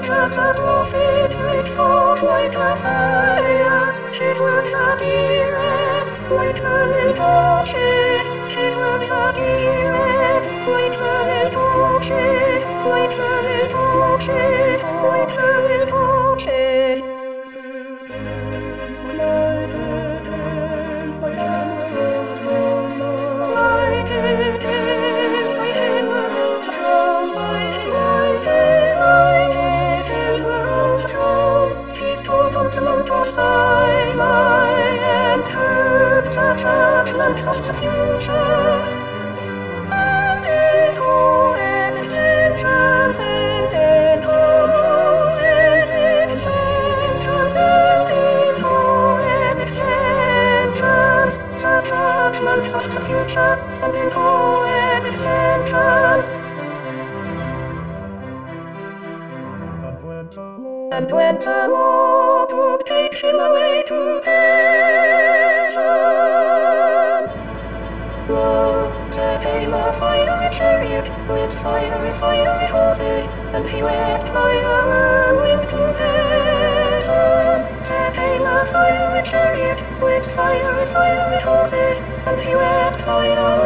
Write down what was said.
has a prophet breaks forth like a fire. His words are red, like burning torches. His words are red, like burning torches. Like burning torches, like burning torches. Of the future, and echo and extensions and echoes and extensions and echo and extensions, the judgments of the future and echo and extensions. And when the Lord takes him away to heaven, lo, there came a fiery chariot with fiery horses, and he went by a whirlwind to heaven. There came a fiery chariot with fiery horses, and he went by a